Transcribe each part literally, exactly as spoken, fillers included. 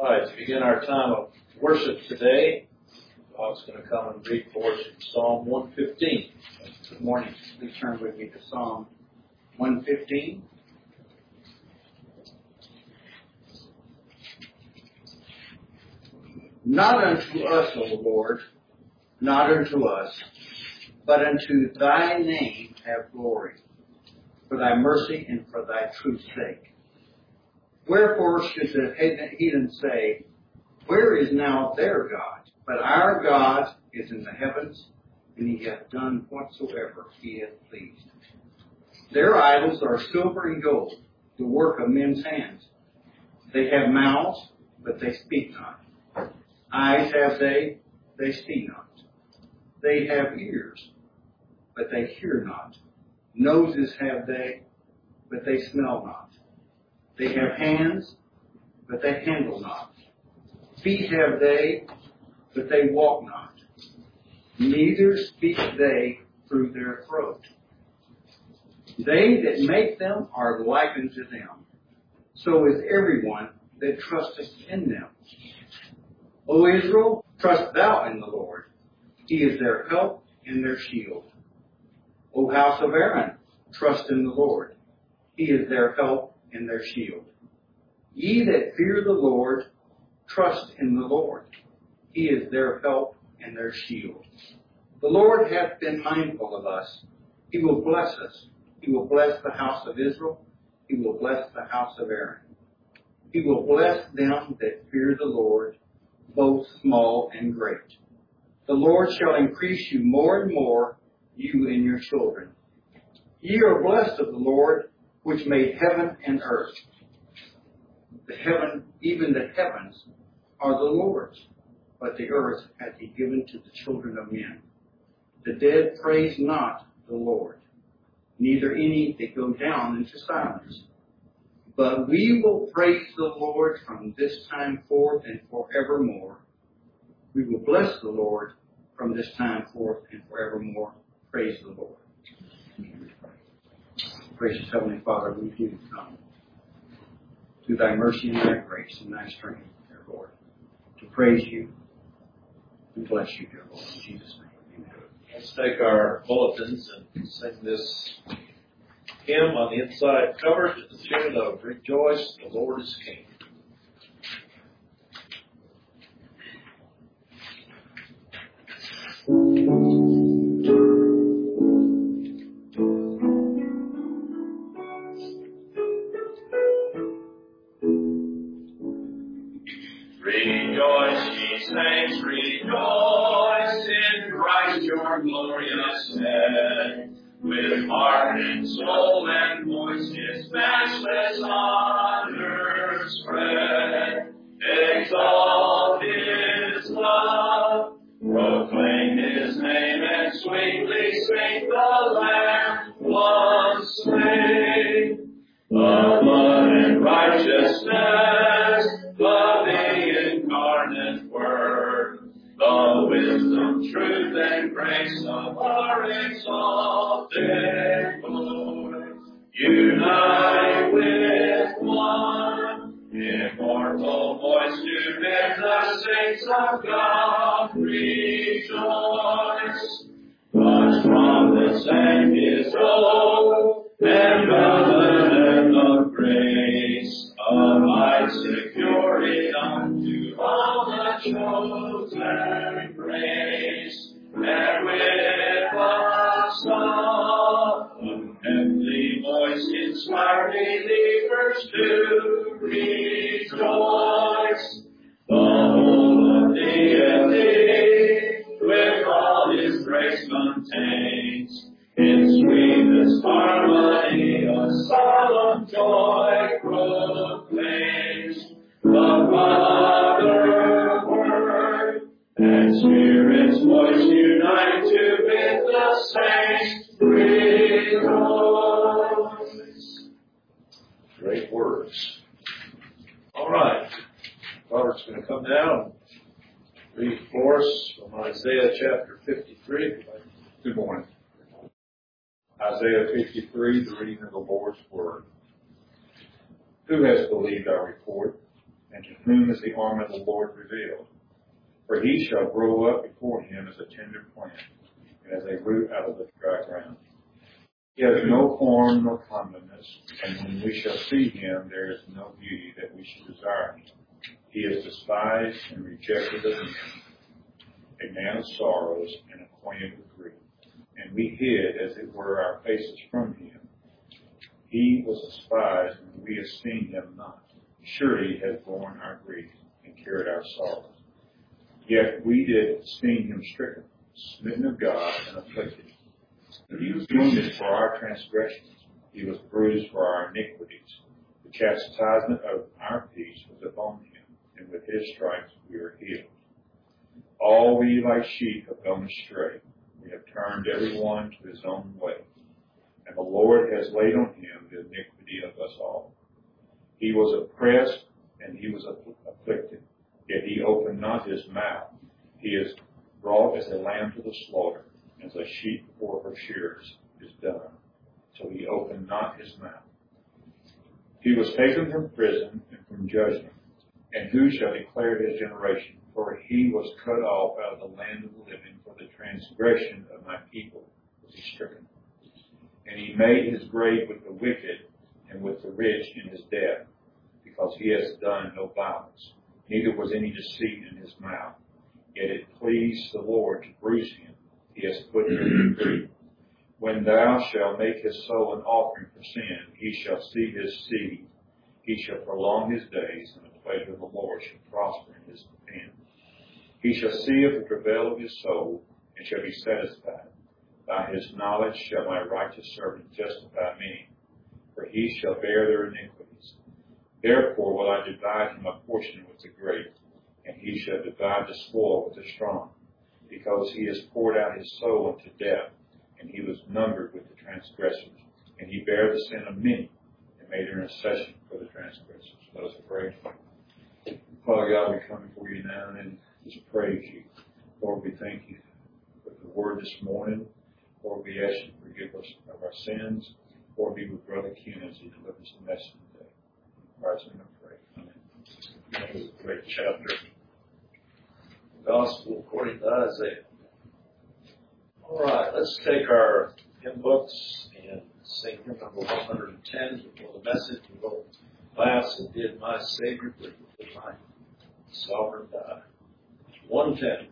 All right, to begin our time of worship today, Bob's going to come and read for us from Psalm one fifteen. Good morning. Please turn with me to Psalm one fifteen. Not unto us, O Lord, not unto us, but unto thy name have glory, for thy mercy and for thy truth's sake. Wherefore should the heathen say, where is now their God? But our God is in the heavens, and he hath done whatsoever he hath pleased. Their idols are silver and gold, the work of men's hands. They have mouths, but they speak not. Eyes have they, they see not. They have ears, but they hear not. Noses have they, but they smell not. They have hands, but they handle not. Feet have they, but they walk not. Neither speak they through their throat. They that make them are likened to them. So is everyone that trusteth in them. O Israel, trust thou in the Lord. He is their help and their shield. O house of Aaron, trust in the Lord. He is their help and their shield. Ye that fear the Lord, trust in the Lord. He is their help and their shield. The Lord hath been mindful of us. He will bless us. He will bless the house of Israel. He will bless the house of Aaron. He will bless them that fear the Lord, both small and great. The Lord shall increase you more and more, you and your children. Ye are blessed of the Lord, which made heaven and earth. The heaven, even the heavens, are the Lord's, but the earth hath he given to the children of men. The dead praise not the Lord, neither any that go down into silence. But we will praise the Lord from this time forth and forevermore. We will bless the Lord from this time forth and forevermore. Praise the Lord. Gracious Heavenly Father, we do come through thy mercy and thy grace and thy strength, dear Lord, to praise you and bless you, dear Lord. In Jesus' name, amen. Let's take our bulletins and sing this hymn on the inside cover to the tune of Rejoice, the Lord is King. Rejoice, ye saints, rejoice in Christ your glorious head. With heart and soul and voice his matchless honor spread. Exalt his love, proclaim his name, and sweetly sing the Lamb was slain. The blood and righteousness of the incarnate Word, the wisdom, truth, and grace of our exalted Lord, unite with one immortal voice to bid the saints of God rejoice. Touched from the same his oath and covenant of grace, abide securely unto all the chosen grace, and with a solemn heavenly voice inspire believers to rejoice. The whole of deity with all his grace contains, in sweetest harmony a solemn joy proclaims. The Father, Word, and Spirit's voice unite to bid the saints rejoice. Great words. All right. Robert's going to come down and read for us from Isaiah chapter fifty-three. Good morning. Isaiah fifty-three, the reading of the Lord's Word. Who has believed our report, and to whom is the arm of the Lord revealed? For he shall grow up before him as a tender plant, and as a root out of the dry ground. He has no form nor comeliness, and when we shall see him, there is no beauty that we should desire him. He is despised and rejected of men, a man of sorrows and acquainted with grief. And we hid, as it were, our faces from him. He was despised, and we esteemed him not. Surely he has borne our grief and carried our sorrows. Yet we did esteem him stricken, smitten of God, and afflicted. But he was wounded for our transgressions. He was bruised for our iniquities. The chastisement of our peace was upon him, and with his stripes we are healed. All we like sheep have gone astray. We have turned every one to his own way. And the Lord has laid on him the iniquity of us all. He was oppressed, and he was afflicted. Yet he opened not his mouth. He is brought as a lamb to the slaughter, as a sheep before her shearers is dumb. So he opened not his mouth. He was taken from prison and from judgment. And who shall declare his generation? For he was cut off out of the land of the living. For the transgression of my people was he stricken. And he made his grave with the wicked and with the rich in his death, because he has done no violence, neither was any deceit in his mouth. Yet it pleased the Lord to bruise him. He has put him to grief. When thou shalt make his soul an offering for sin, he shall see his seed. He shall prolong his days, and the pleasure of the Lord shall prosper in his end. He shall see of the travail of his soul, and shall be satisfied. By his knowledge shall my righteous servant justify many, for he shall bear their iniquities. Therefore will I divide him a portion with the great, and he shall divide the spoil with the strong, because he has poured out his soul unto death, and he was numbered with the transgressors, and he bare the sin of many, and made intercession for the transgressors. Let us pray. Father God, we come before you now and just praise you. Lord, we thank you for the word this morning. Lord, we ask you to forgive us of our sins. Lord, be with Brother Ken as he delivers the message today. In Christ's name I pray. Amen. That was a great chapter. Gospel according to Isaiah. All right, let's take our hymn books and sing hymn number one hundred ten before the message. We will class and did my Savior with my sovereign God. one ten.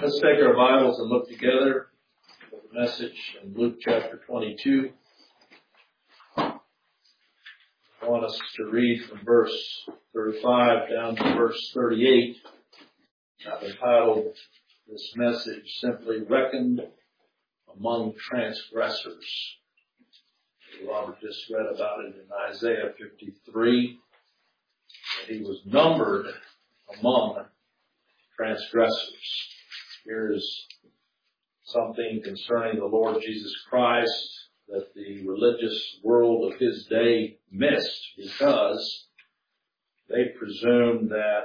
Let's take our Bibles and look together at the message in Luke chapter twenty-two. I want us to read from verse thirty-five down to verse thirty-eight. I've entitled this message simply, Reckoned Among Transgressors. Robert just read about it in Isaiah fifty-three, that he was numbered among transgressors. Here is something concerning the Lord Jesus Christ that the religious world of his day missed, because they presumed that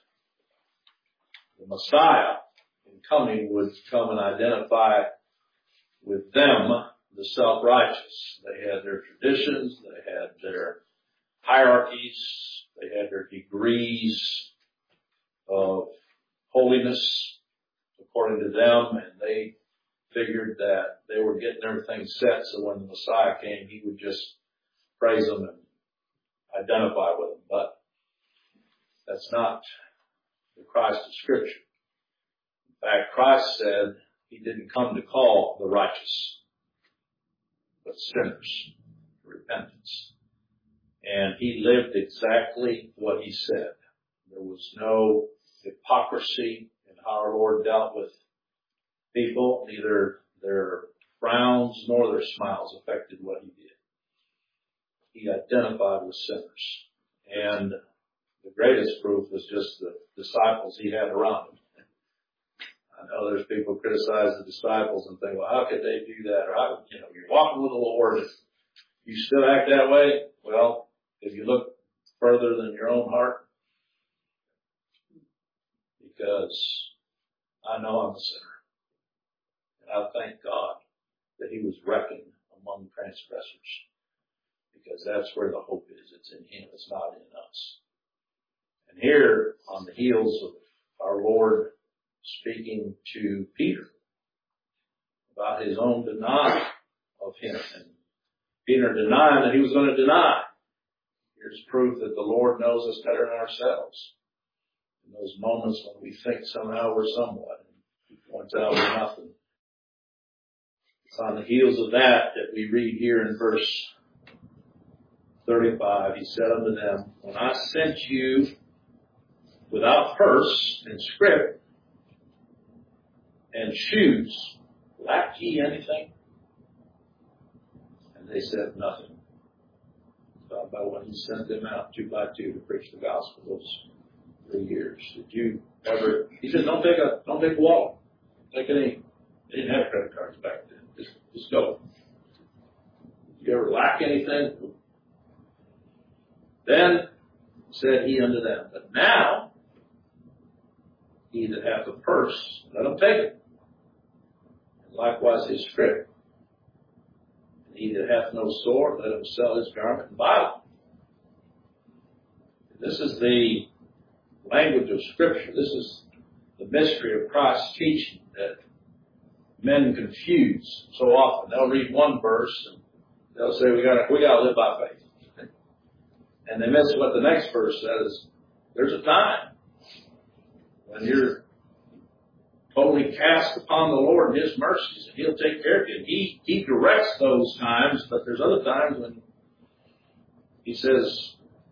the Messiah in coming would come and identify with them, the self-righteous. They had their traditions, they had their hierarchies, they had their degrees of holiness according to them, and they figured that they were getting everything set, so when the Messiah came, he would just praise them and identify with them. But that's not the Christ of Scripture. In fact, Christ said he didn't come to call the righteous, but sinners to repentance. And he lived exactly what he said. There was no hypocrisy in how our Lord dealt with people. Neither their frowns nor their smiles affected what he did. He identified with sinners. And the greatest proof was just the disciples he had around him. I know there's people who criticize the disciples and think, well, how could they do that? Or, how, you know, you're walking with the Lord and you still act that way? Well, if you look further than your own heart, because I know I'm a sinner. And I thank God that he was reckoned among transgressors, because that's where the hope is. It's in him. It's not in us. And here, on the heels of our Lord speaking to Peter about his own denial of him, and Peter denying that he was going to deny, here's proof that the Lord knows us better than ourselves. In those moments when we think somehow we're someone, and he points out we're nothing. It's on the heels of that that we read here in verse thirty-five. He said unto them, When I sent you without purse and scrip and shoes, lack ye anything? And they said nothing. Talk about when he sent them out two by two to preach the gospel those three years. Did you ever? He said, "Don't take a don't take a wallet. Take any." They didn't have credit cards back then. Just just go. Did you ever lack anything? Then said he unto them, But now he that hath a purse, let him take it, and likewise his scrip. And he that hath no sword, let him sell his garment and buy one. This is the language of Scripture. This is the mystery of Christ's teaching that men confuse so often. They'll read one verse and they'll say, we got we got to live by faith. And they miss what the next verse says. There's a time when you're totally cast upon the Lord and his mercies, and he'll take care of you. And he, he directs those times, but there's other times when he says,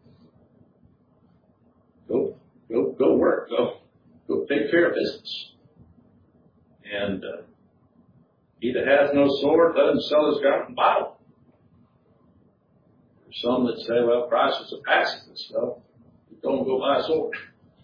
go, go, go work, go, go take care of business. And uh, he that hath no sword, let him sell his garment and buy one. There's some that say, well, Christ is a pacifist, so don't go buy a sword.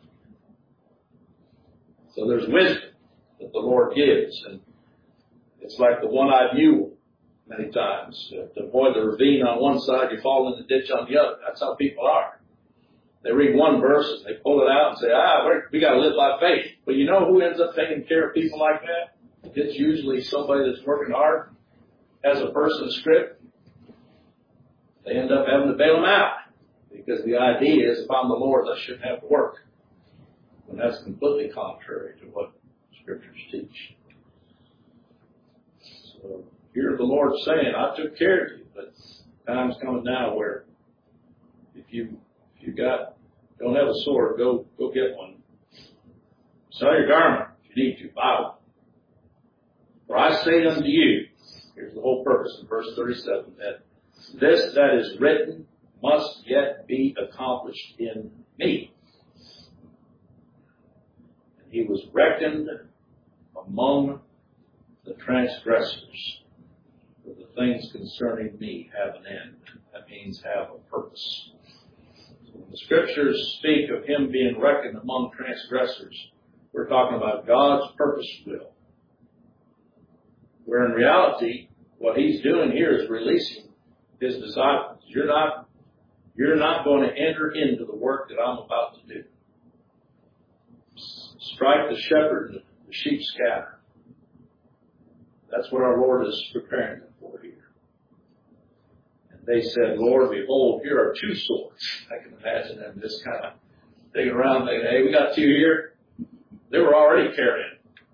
So there's wisdom that the Lord gives, and it's like the one-eyed mule many times. To avoid the ravine on one side, you fall in the ditch on the other. That's how people are. They read one verse and they pull it out and say, ah, we're, we got to live by faith. But you know who ends up taking care of people like that? It's usually somebody that's working hard, has a purse and a script. They end up having to bail them out, because the idea is, if I'm the Lord, I shouldn't have to work. And that's completely contrary to what Scriptures teach. So here the Lord's saying, I took care of you, but time's coming now where if you if you got don't have a sword, go go get one. Sell your garment. If you need to. Bible. For I say unto you, here's the whole purpose in verse thirty-seven, that this that is written must yet be accomplished in me. And he was reckoned among the transgressors. For the things concerning me have an end. That means have a purpose. So when the scriptures speak of him being reckoned among transgressors, we're talking about God's purpose will. Where in reality, what he's doing here is releasing his disciples. You're not, you're not going to enter into the work that I'm about to do. Strike the shepherd and the sheep scatter. That's what our Lord is preparing them for here. And they said, Lord, behold, here are two swords. I can imagine them just kind of digging around thinking, hey, we got two here. They were already carrying.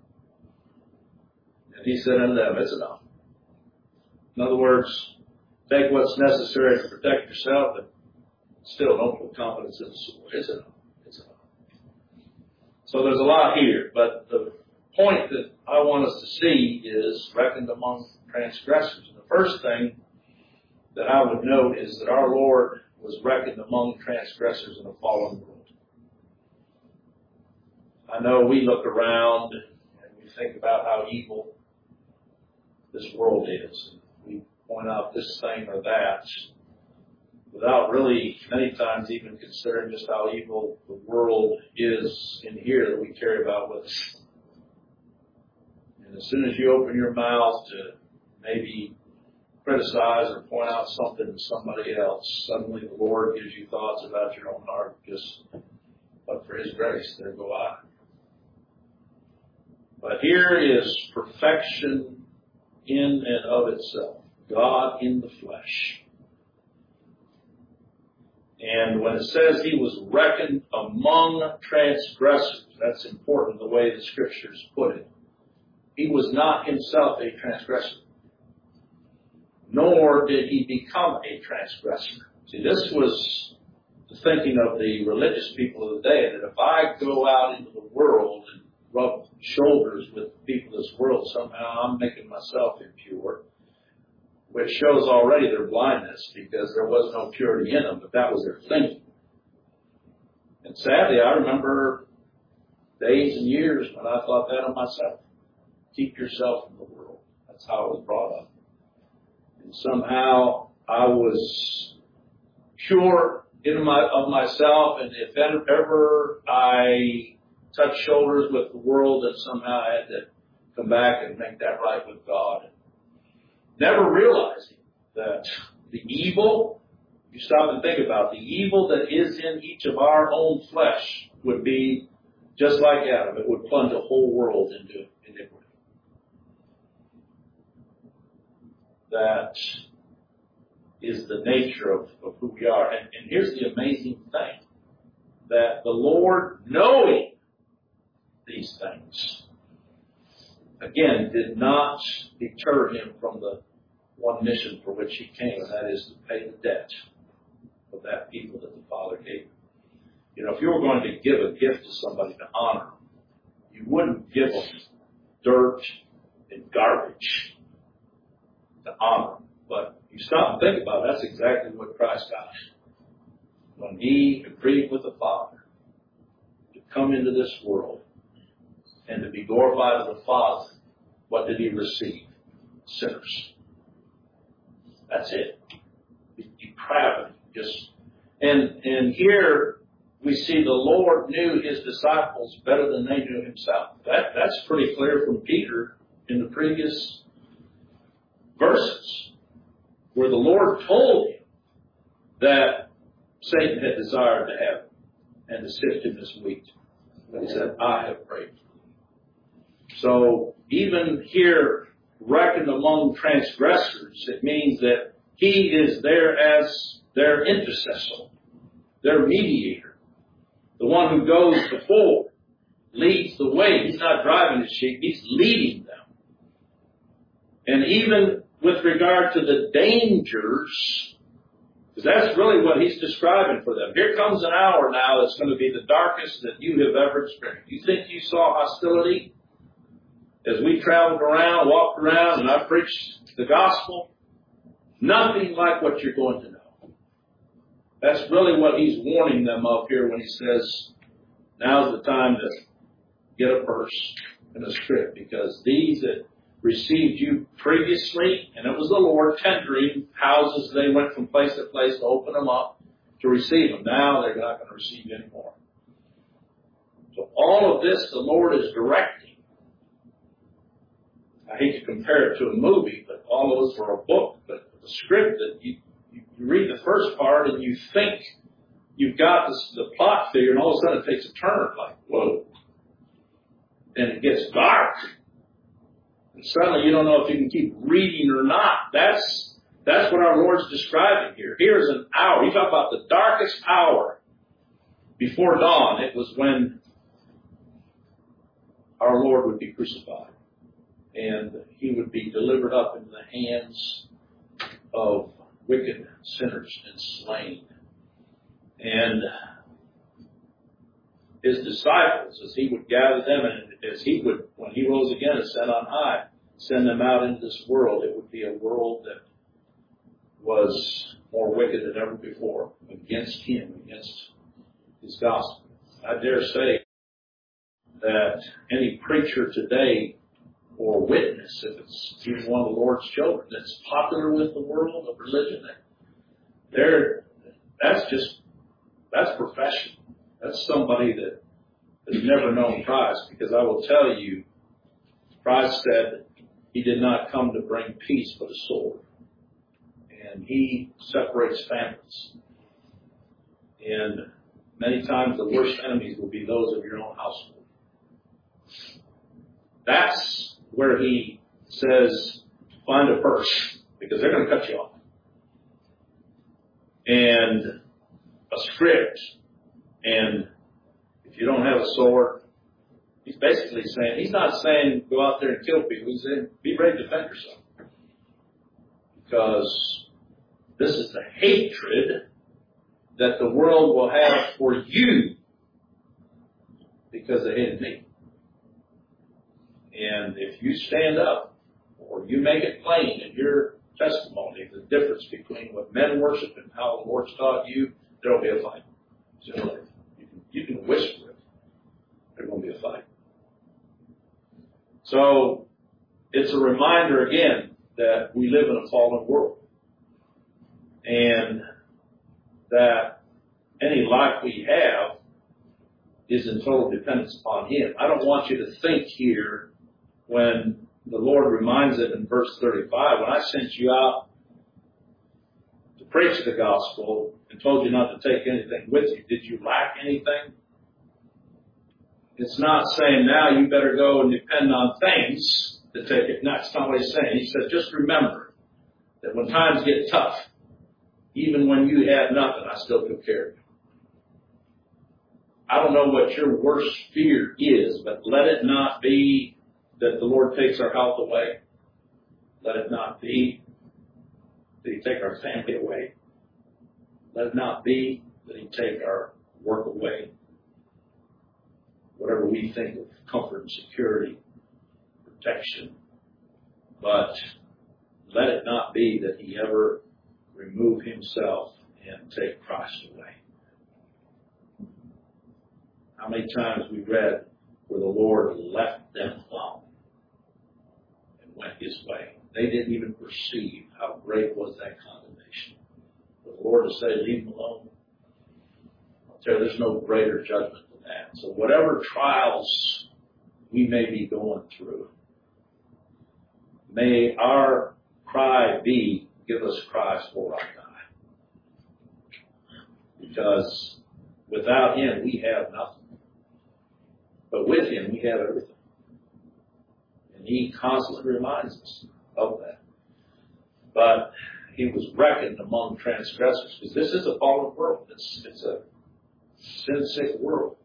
And he said unto them, it's enough. In other words, take what's necessary to protect yourself, but still don't put confidence in the sword. It's enough. It's enough. So there's a lot here, but the point that I want us to see is reckoned among transgressors. And the first thing that I would note is that our Lord was reckoned among transgressors in a fallen world. I know we look around and we think about how evil this world is. And we point out this thing or that without really many times even considering just how evil the world is in here that we carry about with us. And as soon as you open your mouth to maybe criticize or point out something to somebody else, suddenly the Lord gives you thoughts about your own heart. Just, but for his grace, there go I. But here is perfection in and of itself. God in the flesh. And when it says he was reckoned among transgressors, that's important the way the scriptures put it. He was not himself a transgressor. Nor did he become a transgressor. See, this was the thinking of the religious people of the day, that if I go out into the world and rub shoulders with people of this world, somehow I'm making myself impure, which shows already their blindness because there was no purity in them, but that was their thinking. And sadly, I remember days and years when I thought that of myself. Keep yourself in the world. That's how I was brought up. And somehow I was pure in my, of myself, and if ever I touched shoulders with the world, then somehow I had to come back and make that right with God. Never realizing that the evil, you stop and think about it, the evil that is in each of our own flesh would be just like Adam. It would plunge a whole world into iniquity. That is the nature of, of who we are. And, and here's the amazing thing, that the Lord, knowing these things, again, did not deter him from the one mission for which he came, and that is to pay the debt of that people that the Father gave him. You know, if you were going to give a gift to somebody to honor them, you wouldn't give them dirt and garbage to honor them. But you stop and think about it, that's exactly what Christ got. When he agreed with the Father to come into this world and to be glorified of the Father, what did he receive? Sinners. That's it. Depravity. Just and and here we see the Lord knew his disciples better than they knew himself. That that's pretty clear from Peter in the previous verses, where the Lord told him that Satan had desired to have him and to sift him as wheat. But he said, I have prayed. So even here, reckoned among transgressors, it means that he is there as their intercessor, their mediator, the one who goes before, leads the way. He's not driving his sheep, he's leading them. And even with regard to the dangers, because that's really what he's describing for them. Here comes an hour now that's going to be the darkest that you have ever experienced. You think you saw hostility as we traveled around, walked around, and I preached the gospel, nothing like what you're going to know. That's really what he's warning them of here when he says, now's the time to get a purse and a scrip, because these that received you previously, and it was the Lord tendering houses, they went from place to place to open them up to receive them. Now they're not going to receive you anymore. So all of this the Lord is directing. I hate to compare it to a movie, but all of us are a book, but a script that you, you, you read the first part and you think you've got this, the plot figure, and all of a sudden it takes a turn, like, whoa. And it gets dark. And suddenly you don't know if you can keep reading or not. That's, that's what our Lord's describing here. Here's an hour. You talk about the darkest hour before dawn. It was when our Lord would be crucified. And he would be delivered up into the hands of wicked sinners and slain. And his disciples, as he would gather them, and as he would, when he rose again and sat on high, send them out into this world, it would be a world that was more wicked than ever before, against him, against his gospel. I dare say that any preacher today, or witness, if it's even one of the Lord's children, that's popular with the world of religion, they're, that's just, that's profession. That's somebody that has never known Christ, because I will tell you, Christ said he did not come to bring peace but a sword. And he separates families. And many times the worst enemies will be those of your own household. That's where he says, find a purse, because they're going to cut you off. And a script. And if you don't have a sword, he's basically saying, he's not saying go out there and kill people. He's saying be ready to defend yourself. Because this is the hatred that the world will have for you because they hated me. And if you stand up or you make it plain in your testimony, the difference between what men worship and how the Lord's taught you, there will be a fight. Sooner or later. You can, you can whisper it. There's going to be a fight. So it's a reminder again that we live in a fallen world. And that any life we have is in total dependence upon him. I don't want you to think here when the Lord reminds it in verse thirty-five, when I sent you out to preach the gospel and told you not to take anything with you, did you lack anything? It's not saying now you better go and depend on things to take it. No, that's not what he's saying. He said, just remember that when times get tough, even when you had nothing, I still took care of you. I don't know what your worst fear is, but let it not be that the Lord takes our health away. Let it not be that he take our family away. Let it not be that he take our work away. Whatever we think of comfort and security, protection. But let it not be that he ever remove himself and take Christ away. How many times we read where the Lord left them alone and went his way. They didn't even perceive how great was that condemnation. For the Lord to say, leave them alone. I'll tell you, there's no greater judgment than that. So whatever trials we may be going through, may our cry be, give us Christ or I die. Because without him, we have nothing. But with him, we have everything. And he constantly reminds us of that. But he was reckoned among transgressors, because this is a fallen world. It's, it's a sin-sick world.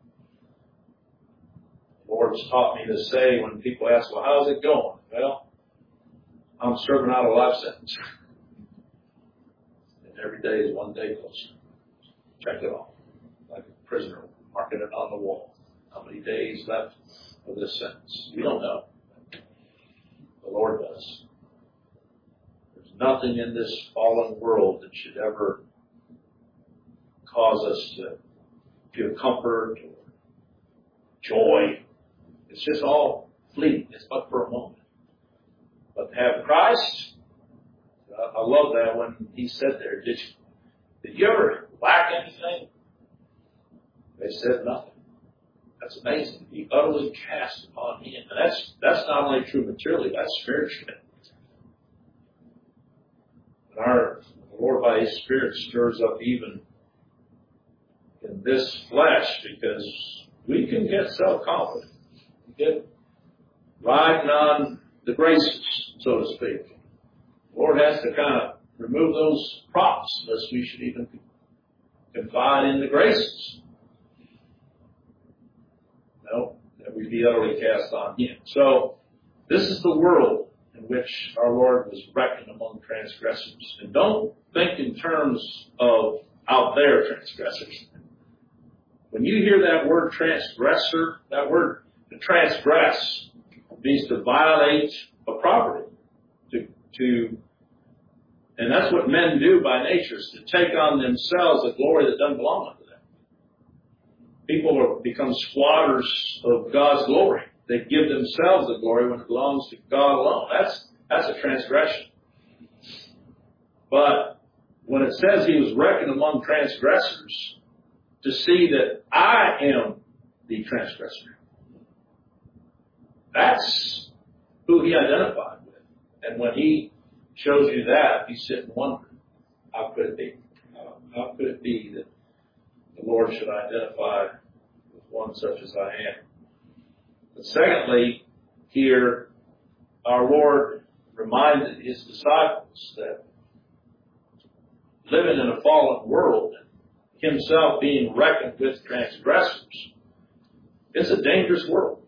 The Lord's taught me to say when people ask, well, how's it going? Well, I'm serving out a life sentence. And every day is one day closer. Check it off. Like a prisoner marking it on the wall. How many days left of this sentence? We don't know. The Lord does. There's nothing in this fallen world that should ever cause us to feel comfort or joy. It's just all fleeting. It's but for a moment. But to have Christ, I love that when he said there, did you, did you ever lack anything? They said nothing. That's amazing. Be utterly cast upon him. And that's that's not only true materially, that's spiritually. And our the Lord by his Spirit stirs up even in this flesh, because we can get self-confident. We get riding on the graces, so to speak. The Lord has to kind of remove those props, lest we should even confide in the graces. No, that we be utterly cast on him. So, this is the world in which our Lord was reckoned among transgressors. And don't think in terms of out there transgressors. When you hear that word transgressor, that word to transgress means to violate a property. To, to, and that's what men do by nature, is to take on themselves a glory that doesn't belong unto them. People are, become squatters of God's glory. They give themselves the glory when it belongs to God alone. That's, that's a transgression. But when it says he was reckoned among transgressors, to see that I am the transgressor, that's who he identified with. And when he shows you that, you sit and wonder, how could it be? How, how could it be that the Lord should identify with one such as I am? But secondly, here, our Lord reminded his disciples that living in a fallen world, himself being reckoned with transgressors, it's a dangerous world.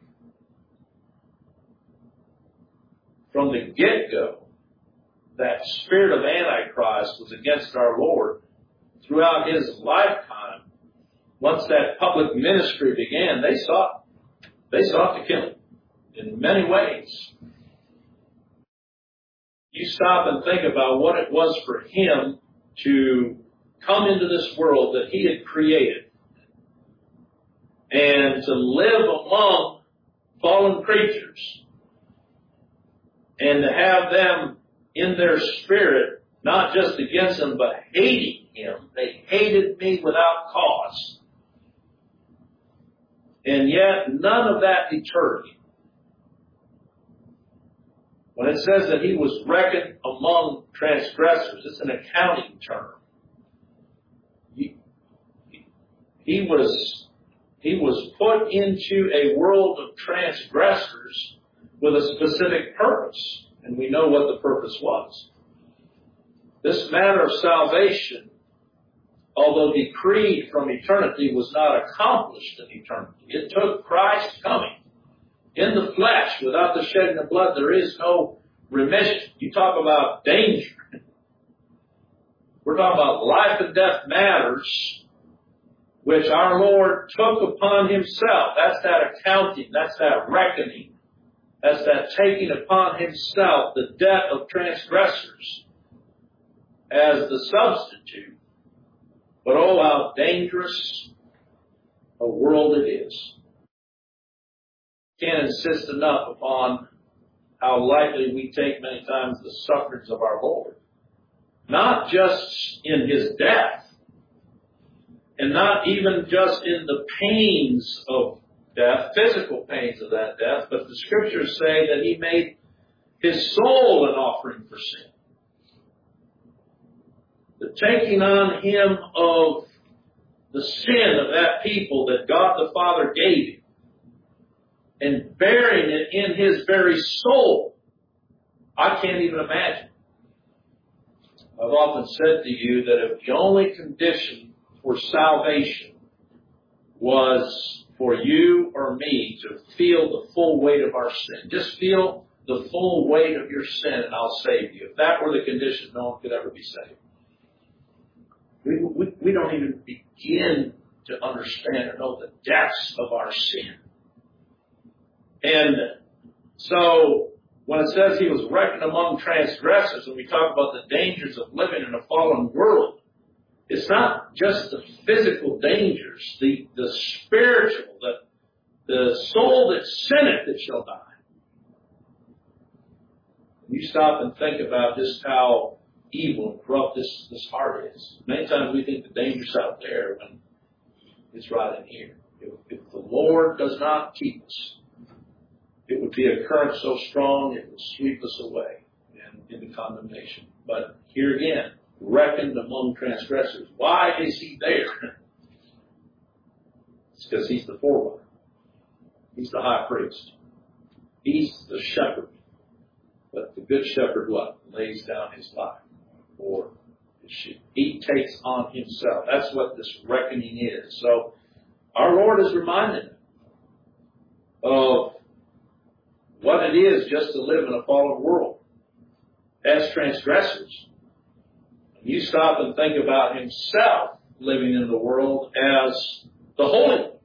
From the get-go, that spirit of Antichrist was against our Lord throughout his lifetime. Once that public ministry began, they sought, they sought to kill him in many ways. You stop and think about what it was for him to come into this world that he had created and to live among fallen creatures and to have them in their spirit, not just against him, but hating him. They hated me without cause. And yet, none of that deterred him. When it says that he was reckoned among transgressors, it's an accounting term. He, he was, he was put into a world of transgressors with a specific purpose. And we know what the purpose was. This matter of salvation, although decreed from eternity, was not accomplished in eternity. It took Christ coming in the flesh. Without the shedding of blood, there is no remission. You talk about danger. We're talking about life and death matters, which our Lord took upon himself. That's that accounting. That's that reckoning. That's that taking upon himself the debt of transgressors as the substitute. But oh, how dangerous a world it is. Can't insist enough upon how lightly we take many times the sufferings of our Lord. Not just in his death, and not even just in the pains of death, physical pains of that death, but the scriptures say that he made his soul an offering for sin. The taking on him of the sin of that people that God the Father gave him, and bearing it in his very soul, I can't even imagine. I've often said to you that if the only condition for salvation was for you or me to feel the full weight of our sin, just feel the full weight of your sin and I'll save you. If that were the condition, no one could ever be saved. We, we, we don't even begin to understand or know the depths of our sin. And so when it says he was reckoned among transgressors, and we talk about the dangers of living in a fallen world, it's not just the physical dangers, the, the spiritual, the, the soul that sinneth that shall die. You stop and think about just how evil and corrupt this, this heart is. Many times we think the danger's out there when it's right in here. If, if the Lord does not keep us, it would be a current so strong it would sweep us away and into condemnation. But here again, reckoned among transgressors. Why is he there? It's because he's the forerunner. He's the high priest. He's the shepherd. But the good shepherd what? Lays down his life for his sheep. He takes on himself. That's what this reckoning is. So our Lord is reminding them of what it is just to live in a fallen world as transgressors. You stop and think about himself living in the world as the Holy One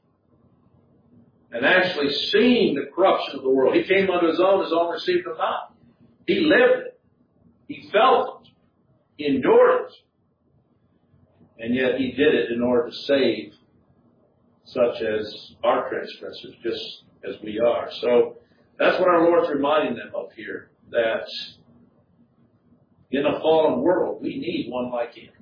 and actually seeing the corruption of the world. He came unto his own, his own received him not. He lived it. He felt it. He endured it. And yet he did it in order to save such as our transgressors, just as we are. So that's what our Lord's reminding them of here, that in a fallen world, we need one like him.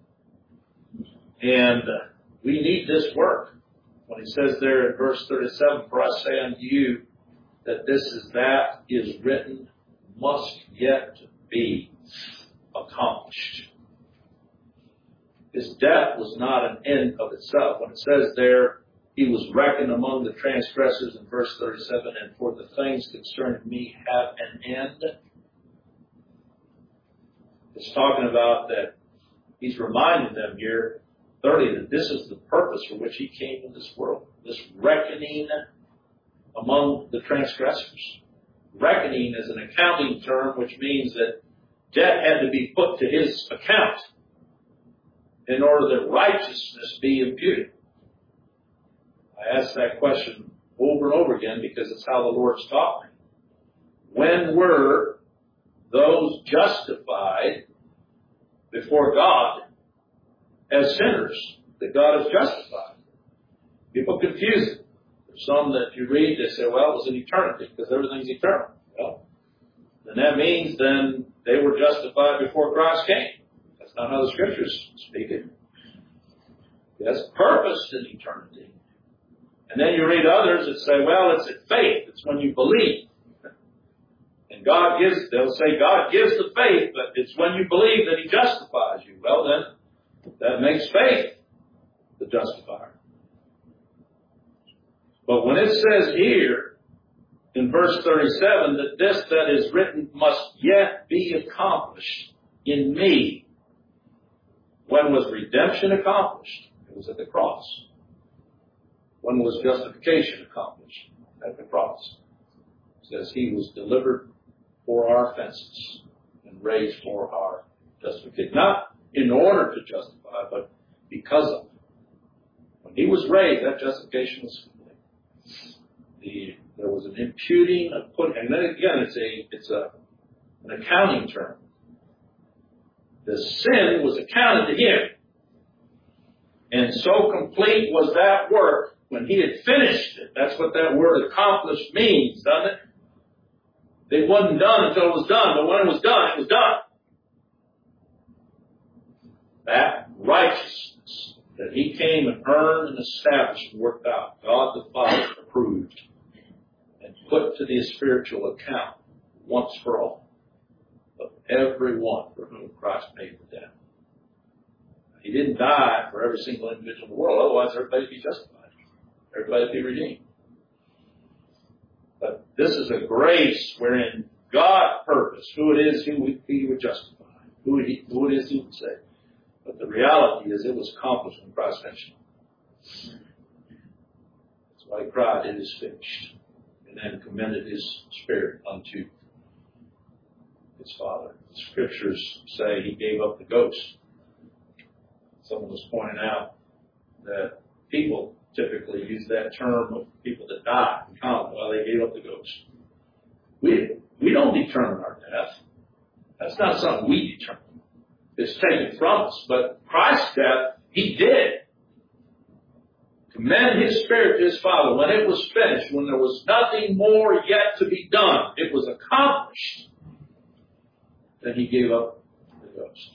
And uh, we need this work. When he says there in verse thirty-seven, for I say unto you that this is that is written must yet be accomplished. His death was not an end of itself. When it says there, he was reckoned among the transgressors in verse thirty-seven, and for the things concerning me have an end. It's talking about that he's reminding them here, thirty, that this is the purpose for which he came in this world. This reckoning among the transgressors. Reckoning is an accounting term which means that debt had to be put to his account in order that righteousness be imputed. I ask that question over and over again because it's how the Lord's taught me. When were those justified before God as sinners that God has justified? People confuse it. There's some that you read, they say, well, it was in eternity because everything's eternal. Well, then that means then they were justified before Christ came. That's not how the Scriptures speak it. Yes, purposed in eternity. And then you read others that say, well, it's at faith. It's when you believe. And God gives, they'll say God gives the faith, but it's when you believe that he justifies you. Well, then, that makes faith the justifier. But when it says here, in verse thirty-seven, that this that is written must yet be accomplished in me. When was redemption accomplished? It was at the cross. When was justification accomplished? At the cross. It says he was delivered for our offenses and raised for our justification. Not in order to justify, but because of it. When he was raised, that justification was complete. The, there was an imputing of putting, and then again, it's a it's a an accounting term. The sin was accounted to him. And so complete was that work when he had finished it. That's what that word accomplished means, doesn't it? It wasn't done until it was done, but when it was done, it was done. That righteousness that he came and earned and established and worked out, God the Father approved and put to the spiritual account once for all of everyone for whom Christ paid the debt. He didn't die for every single individual in the world, otherwise everybody would be justified. Everybody would be redeemed. But this is a grace wherein God purposed who it is who he would justify, who it, who it is he would save. But the reality is it was accomplished when Christ finished it. That's why he cried, it is finished. And then commended his spirit unto his Father. The Scriptures say he gave up the ghost. Someone was pointing out that people typically use that term of people that die. Well, they gave up the ghost. We didn't. We don't determine our death. That's not something we determine. It's taken from us. But Christ's death, He did. Commend His Spirit to His Father. When it was finished, when there was nothing more yet to be done, it was accomplished, then He gave up the ghost.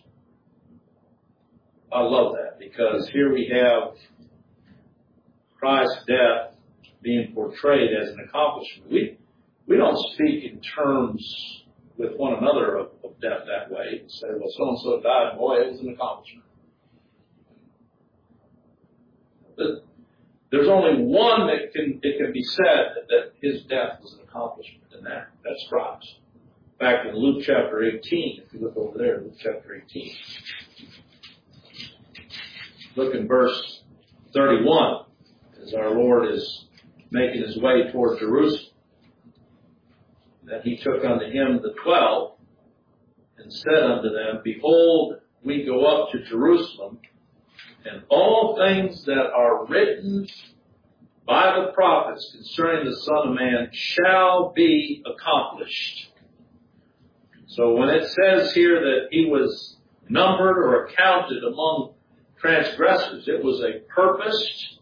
I love that, because here we have Christ's death being portrayed as an accomplishment. We, we don't speak in terms with one another of, of death that way. Say, well, so-and-so died, boy, it was an accomplishment. But there's only one that can, it can be said that, that His death was an accomplishment, and that, that's Christ. Back in Luke chapter eighteen, if you look over there, Luke chapter eighteen. Look in verse thirty-one, as our Lord is making His way toward Jerusalem. That He took unto Him the twelve, and said unto them, Behold, we go up to Jerusalem, and all things that are written by the prophets concerning the Son of Man shall be accomplished. So when it says here that He was numbered or counted among transgressors, it was a purposed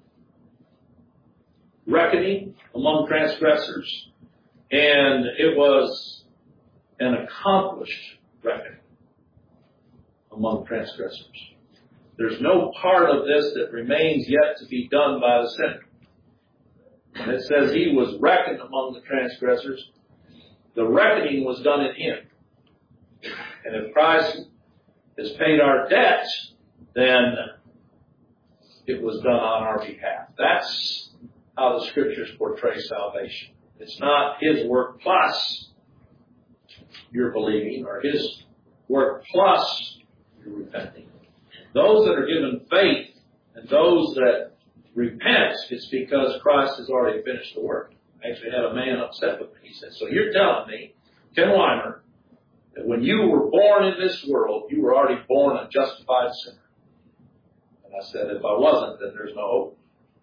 reckoning among transgressors, and it was an accomplished reckoning among transgressors. There's no part of this that remains yet to be done by the sinner. When it says He was reckoned among the transgressors, the reckoning was done in Him. And if Christ has paid our debt, then it was done on our behalf. That's how the Scriptures portray salvation. It's not His work plus your believing, or His work plus your repenting. Those that are given faith and those that repent, it's because Christ has already finished the work. I actually had a man upset with me. He said, so you're telling me, Ken Weimer, that when you were born in this world, you were already born a justified sinner? And I said, if I wasn't, then there's no hope.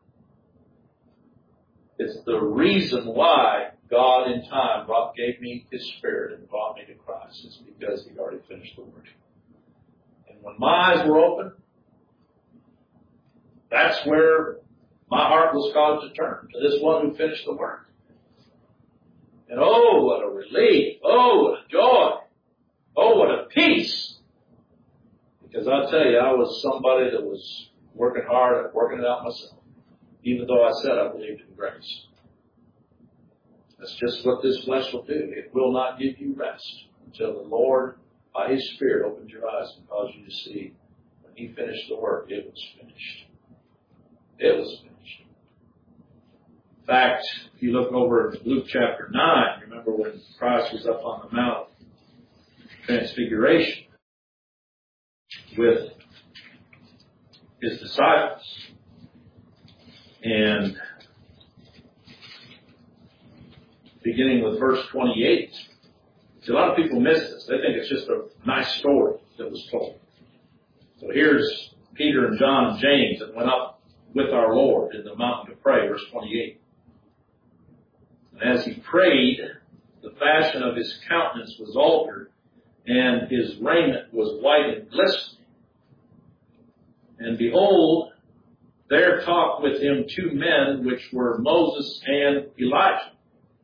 It's the reason why God in time brought, gave me His Spirit and brought me to Christ. It's because He'd already finished the work. And when my eyes were open, that's where my heart was caused to turn, to this one who finished the work. And oh, what a relief. Oh, what a joy. Oh, what a peace. Because I tell you, I was somebody that was working hard at working it out myself, even though I said I believed in grace. That's just what this flesh will do. It will not give you rest until the Lord, by His Spirit, opens your eyes and causes you to see when He finished the work, it was finished. It was finished. In fact, if you look over at Luke chapter nine, remember when Christ was up on the Mount of Transfiguration with His disciples. And beginning with verse twenty-eight, see, a lot of people miss this. They think it's just a nice story that was told. So here's Peter and John and James that went up with our Lord in the mountain to pray, verse twenty-eight. And as He prayed, the fashion of His countenance was altered, and His raiment was white and glistening. And behold, there talked with Him two men, which were Moses and Elijah.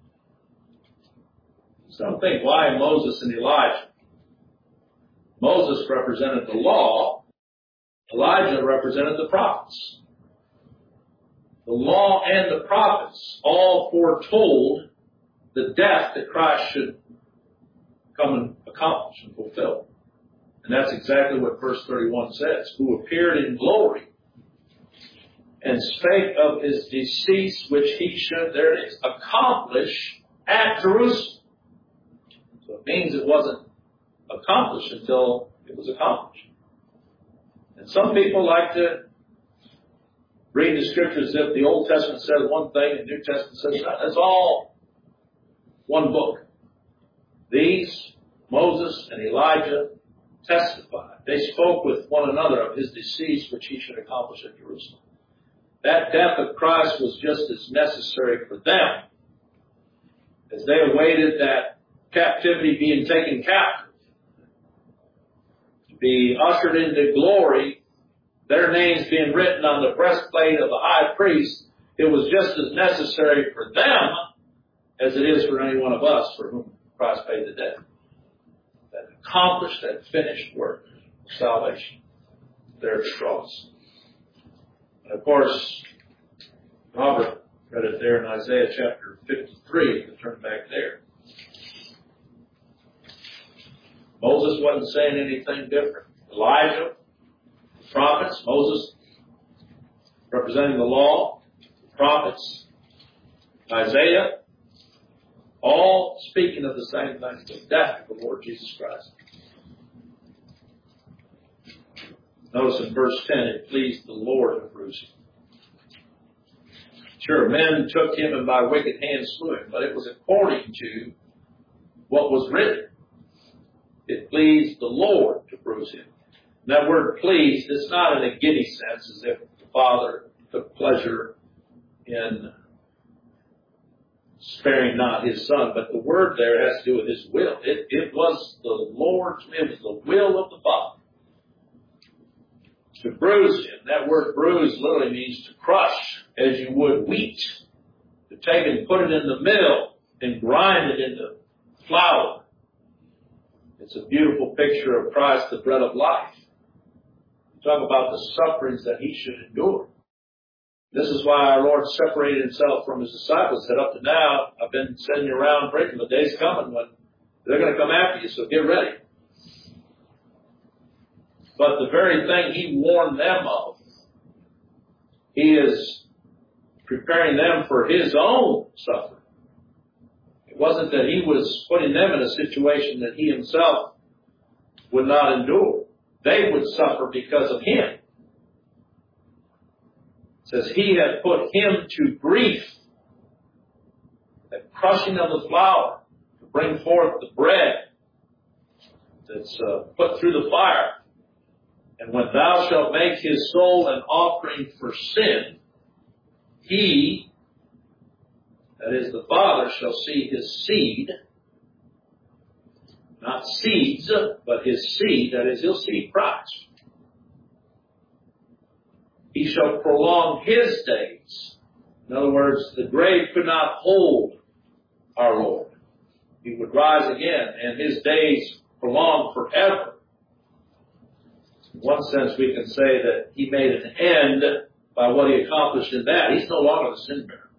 Some think, why Moses and Elijah? Moses represented the law. Elijah represented the prophets. The law and the prophets all foretold the death that Christ should come and accomplish and fulfill. And that's exactly what verse thirty-one says. Who appeared in glory and spake of His decease, which He should, there it is, accomplish at Jerusalem. So it means it wasn't accomplished until it was accomplished. And some people like to read the Scriptures as if the Old Testament says one thing and the New Testament says another. That's all one book. These, Moses and Elijah, testified. They spoke with one another of His decease, which He should accomplish at Jerusalem. That death of Christ was just as necessary for them as they awaited that captivity being taken captive, to be ushered into glory, their names being written on the breastplate of the high priest, it was just as necessary for them as it is for any one of us for whom Christ paid the debt. That accomplished, that finished work of salvation there at the cross. And of course, Robert read it there in Isaiah chapter fifty-three, if you turn back there. Moses wasn't saying anything different. Elijah, the prophets, Moses representing the law, the prophets, Isaiah, all speaking of the same thing, the death of the Lord Jesus Christ. Notice in verse ten, it pleased the Lord to bruise him. Sure, men took him and by wicked hands slew him, but it was according to what was written. It pleased the Lord to bruise him. And that word pleased, it's not in a giddy sense as if the Father took pleasure in sparing not his Son, but the word there has to do with his will. It, it was the Lord's, it was the will of the Father to bruise him. That word bruise literally means to crush as you would wheat, to take and put it in the mill and grind it into flour. It's a beautiful picture of Christ, the bread of life. Talk about the sufferings that he should endure. This is why our Lord separated himself from his disciples. Said, up to now, I've been sending you around preaching. The day's coming when they're going to come after you, so get ready. But the very thing he warned them of, he is preparing them for his own suffering. It wasn't that he was putting them in a situation that he himself would not endure. They would suffer because of him. It says he had put him to grief. That crushing of the flour to bring forth the bread that's uh, put through the fire. And when thou shalt make his soul an offering for sin, he, that is the Father, shall see his seed, not seeds, but his seed, that is, he'll see Christ. He shall prolong his days. In other words, the grave could not hold our Lord. He would rise again, and his days prolonged forever. In one sense, we can say that he made an end by what he accomplished in that. He's no longer the sin bearer.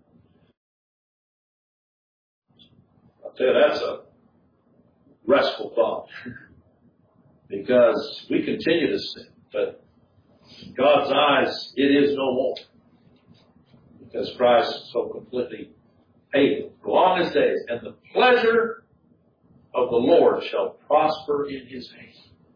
I'll tell you, that's a restful thought. Because we continue to sin, but in God's eyes, it is no more. Because Christ so completely paid it. Prolong his days, and the pleasure of the Lord shall prosper in his hand.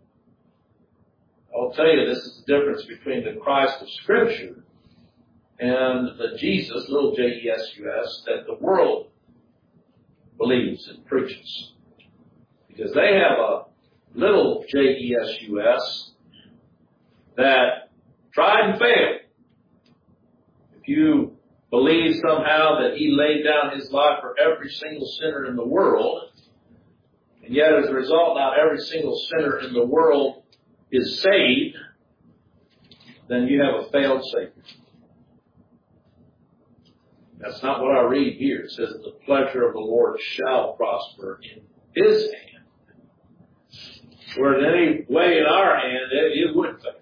I'll tell you, this is the difference between the Christ of Scripture and the Jesus, little J E S U S, that the world believes and preaches. Because they have a little J E S U S that tried and failed. If you believe somehow that he laid down his life for every single sinner in the world, and yet as a result not every single sinner in the world is saved, then you have a failed Savior. That's not what I read here. It says, the pleasure of the Lord shall prosper in his hand. Where in any way in our hand, it, it would fail.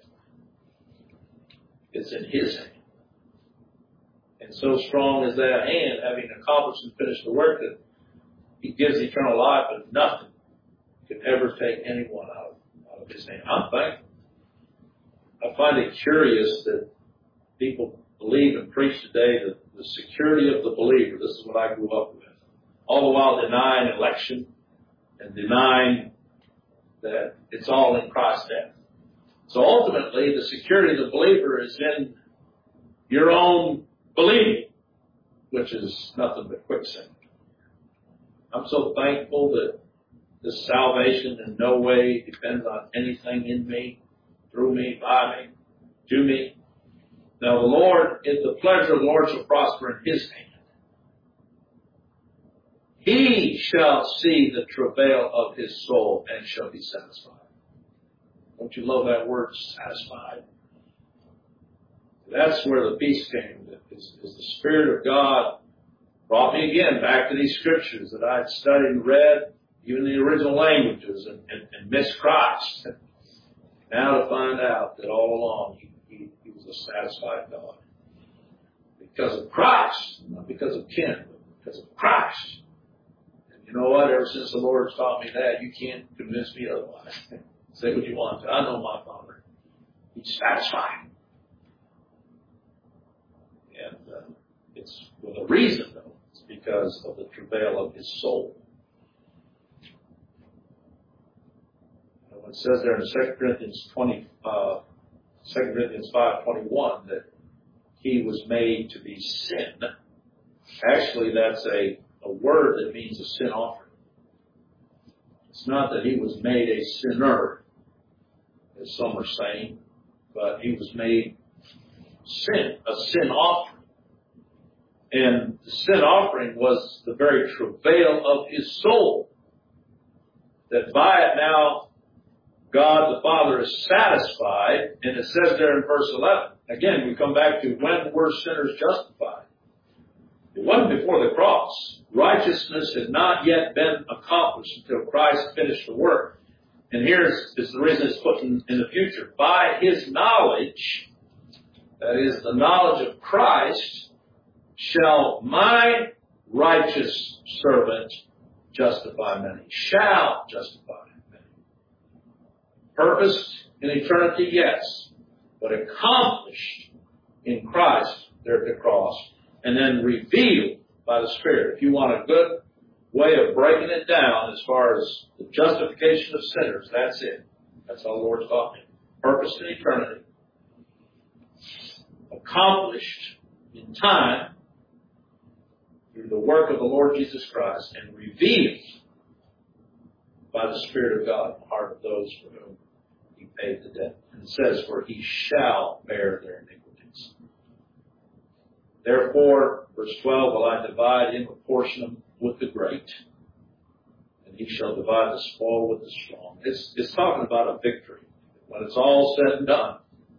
It's in his hand. And so strong is that hand, having accomplished and finished the work, that he gives eternal life, and nothing can ever take anyone out of, out of his hand. I'm thankful. I find it curious that people believe and preach today that the security of the believer, this is what I grew up with, all the while denying election and denying that it's all in Christ's death. So ultimately, the security of the believer is in your own believing, which is nothing but quicksand. I'm so thankful that this salvation in no way depends on anything in me, through me, by me, to me. Now the Lord, if the pleasure of the Lord shall prosper in his hand. He shall see the travail of his soul and shall be satisfied. Don't you love that word, satisfied? That's where the peace came. Is, is the Spirit of God brought me again back to these scriptures that I had studied and read, even the original languages, and, and, and missed Christ. Now to find out that all along he, he, he was a satisfied God. Because of Christ, not because of kin, but because of Christ. And you know what? Ever since the Lord's taught me that, you can't convince me otherwise. Say what you want to. I know my Father. He's satisfied. And uh, it's with a reason, though. It's because of the travail of his soul. And when it says there in Second Corinthians twenty, uh, Second Corinthians five twenty-one that he was made to be sin. Actually, that's a, a word that means a sin offering. It's not that he was made a sinner, as some are saying, but he was made sin, a sin offering. And the sin offering was the very travail of his soul. That by it now, God the Father is satisfied, and it says there in verse eleven. Again, we come back to when were sinners justified? It wasn't before the cross. Righteousness had not yet been accomplished until Christ finished the work. And here's is the reason it's put in, in the future. By his knowledge, that is the knowledge of Christ, shall my righteous servant justify many. Shall justify many. Purposed in eternity, yes. But accomplished in Christ there at the cross. And then revealed by the Spirit. If you want a good way of breaking it down as far as the justification of sinners, that's it. That's all the Lord's taught me. Purpose in eternity. Accomplished in time through the work of the Lord Jesus Christ and revealed by the Spirit of God in the heart of those for whom he paid the debt. And it says, for he shall bear their iniquities. Therefore, verse twelve, will I divide him a portion with the great, and he shall divide the spoil with the strong. It's, it's talking about a victory. When it's all said and done,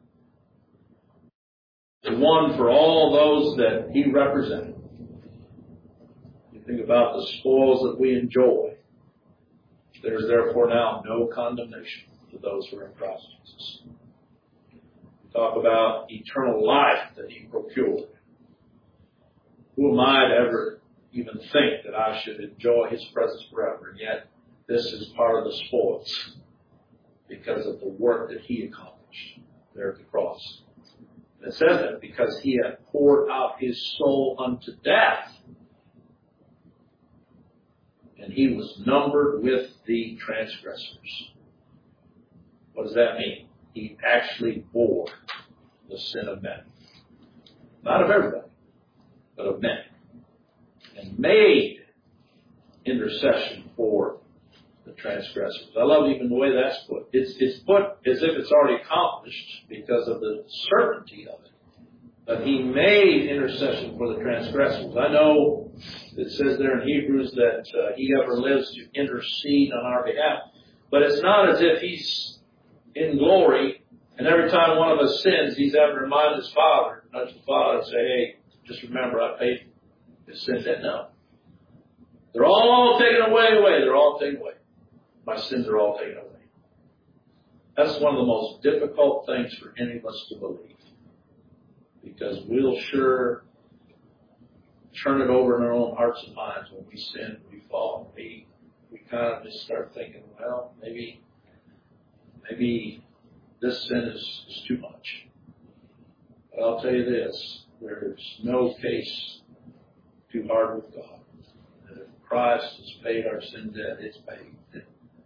the one for all those that he represented. You think about the spoils that we enjoy. There is therefore now no condemnation to those who are in Christ Jesus. We talk about eternal life that he procured. Who am I to ever even think that I should enjoy his presence forever? And yet, this is part of the spoils because of the work that he accomplished there at the cross. And it says that because he had poured out his soul unto death, and he was numbered with the transgressors. What does that mean? He actually bore the sin of men. Not of everybody, but of men. And made intercession for the transgressors. I love even the way that's put. It's, it's put as if it's already accomplished because of the certainty of it. But he made intercession for the transgressors. I know it says there in Hebrews that uh, he ever lives to intercede on our behalf. But it's not as if he's in glory and every time one of us sins, he's having to remind his Father, nudge the Father and say, hey, just remember I paid his sin debt. No. They're all taken away, away. They're all taken away. My sins are all taken away. That's one of the most difficult things for any of us to believe. Because we'll sure turn it over in our own hearts and minds when we sin, we fall. We, we kind of just start thinking, well, maybe, maybe this sin is, is too much. But I'll tell you this, there's no case too hard with God. That if Christ has paid our sin debt, it's paid.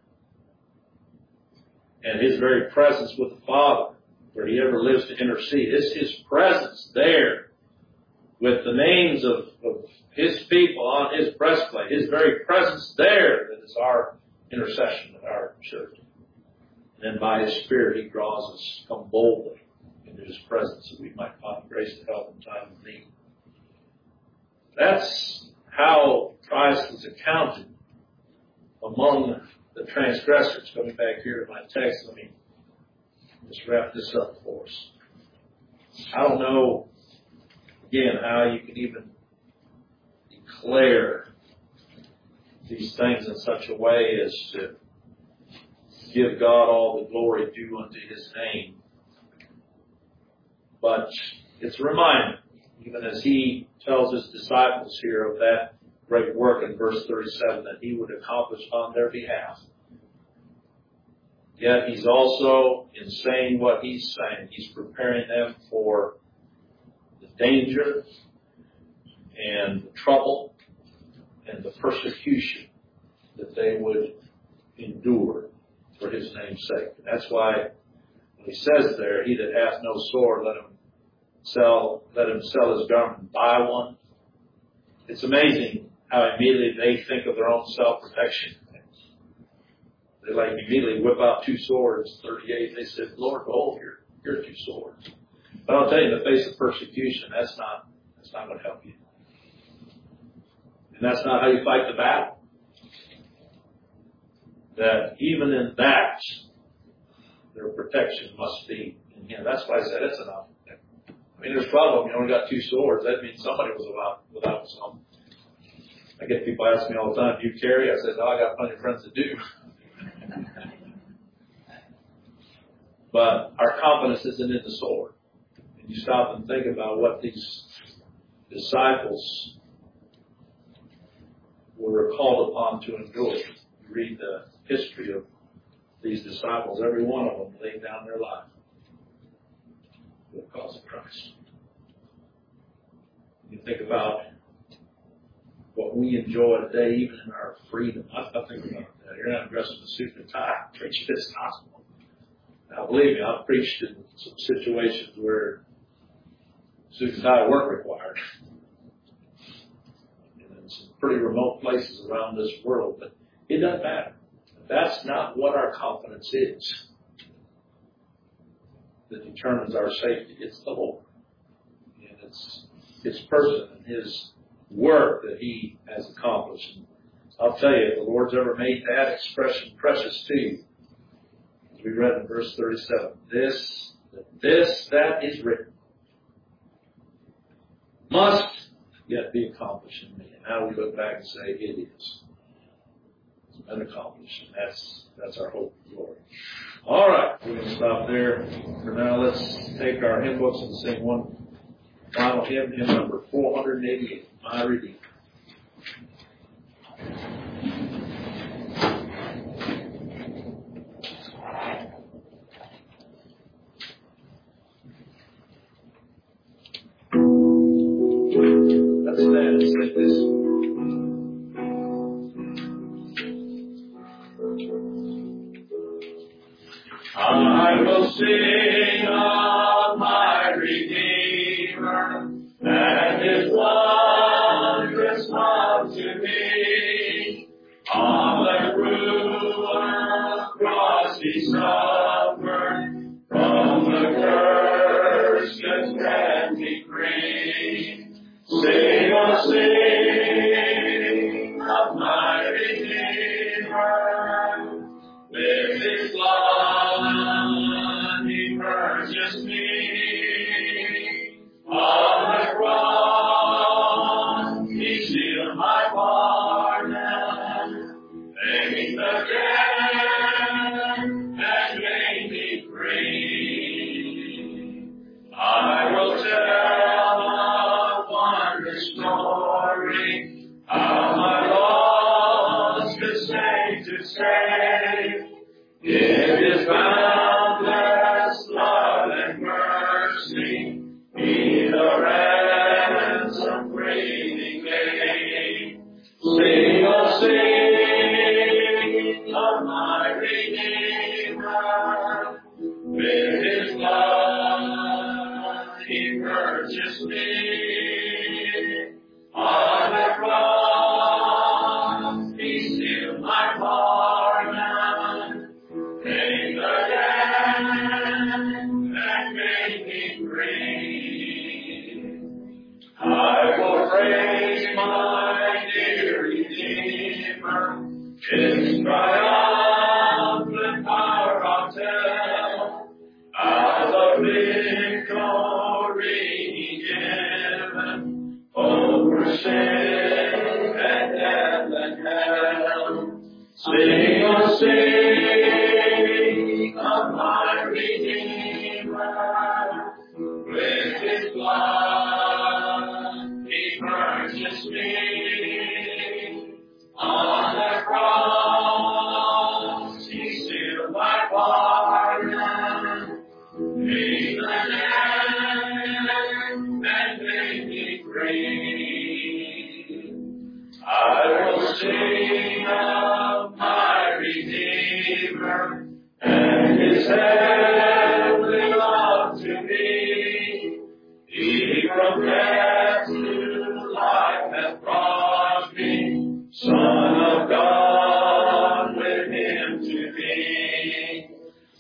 And his very presence with the Father, where he ever lives to intercede, it's his presence there with the names of, of his people on his breastplate, his very presence there that is our intercession and our surety. And then by his Spirit, he draws us to come boldly into his presence that we might find grace to help in time of need. That's how Christ was accounted among the transgressors. Coming back here to my text, let me just wrap this up for us. I don't know, again, how you can even declare these things in such a way as to give God all the glory due unto His name. But it's a reminder, even as He tells His disciples here of that great work in verse thirty-seven that He would accomplish on their behalf. Yet He's also, in saying what He's saying, He's preparing them for the danger and the trouble and the persecution that they would endure for His name's sake. And that's why when He says there, he that hath no sword, let him sell, let him sell his garment and buy one. It's amazing how immediately they think of their own self-protection. They like immediately whip out two swords, thirty-eight. They said, Lord, behold, here, here are two swords. But I'll tell you, in the face of persecution, that's not, that's not going to help you. And that's not how you fight the battle. That even in that, their protection must be in Him. That's why I said it's enough. I mean, there's twelve of them. You only got two swords. That means somebody was without, without some. I get people ask me all the time, do you carry? I said, no, I got plenty of friends that do. But our confidence isn't in the sword. And you stop and think about what these disciples were called upon to endure. You read the history of these disciples, every one of them laid down their life for the cause of Christ. You think about what we enjoy today, even in our freedom. I, I think about that. You're not dressed in a suit and tie, preach this gospel. Now, believe me, I've preached in some situations where suit and tie weren't required. And in some pretty remote places around this world, but it doesn't matter. That's not what our confidence is that determines our safety. It's the Lord. And it's His person and His work that He has accomplished. And I'll tell you, if the Lord's ever made that expression precious to you, as we read in verse thirty-seven, this, this that is written must yet be accomplished in me. And now we look back and say, it is. It's been accomplished. And that's, that's our hope and glory. All right, we're going to stop there for now. Let's take our hymn books and sing one final hymn, hymn number four hundred eighty-eight, My Redeemer. Let's stand and sing this. I will sing of my Redeemer and His wondrous love to me. On the cruel cross He suffered, from the curse and death He freed. Sing, oh sing of my Redeemer, with His blood He purchased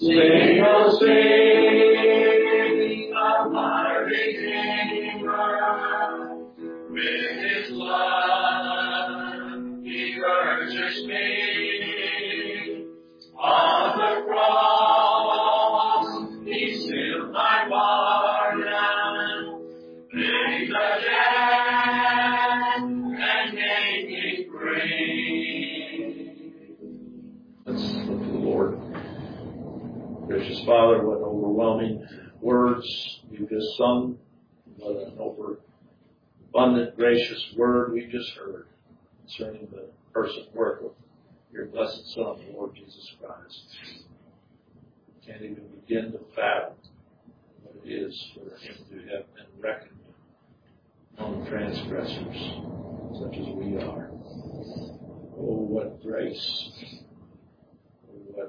Sing, oh, sing of my Redeemer. With his blood he purchased me. On the cross he sealed my pardon. Paid the debt and made me free. Let's look to the Lord. Gracious Father, what overwhelming words we've just sung. What an overabundant, gracious word we just heard concerning the person and work of your blessed Son, the Lord Jesus Christ. Can't even begin to fathom what it is for him to have been reckoned among transgressors, such as we are. Oh, what grace. Oh, what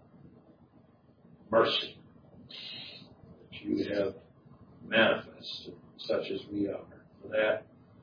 mercy that you have manifested, such as we are. For that,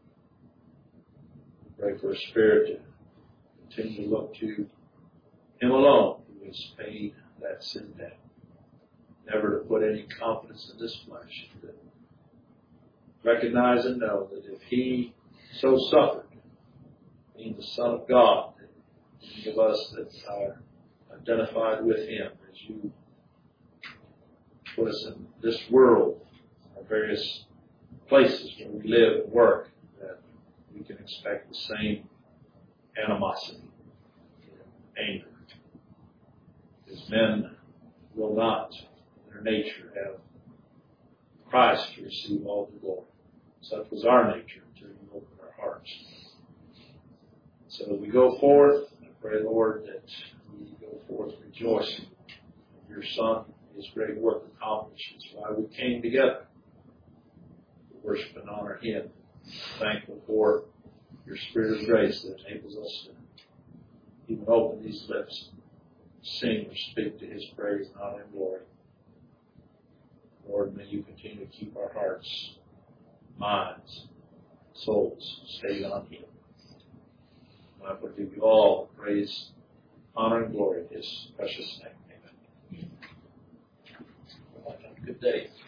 we pray for a spirit to continue to look to him alone who has paid that sin debt. Never to put any confidence in this flesh. To recognize and know that if he so suffered, being the Son of God, that any of us that are identified with him, as you put us in this world, our various places where we live and work, that we can expect the same animosity and anger. Because men will not, in their nature, have Christ to receive all the glory. Such was our nature until you opened our hearts. So as we go forth, I pray, Lord, that we go forth rejoicing in your Son, his great work accomplished. That's why we came together to worship and honor him. Thankful for your Spirit of grace that enables us to even open these lips, sing or speak to his praise and honor and glory. Lord, may you continue to keep our hearts, minds, souls stayed on him. I will give you all praise, honor, and glory in his precious name. Amen. Good day.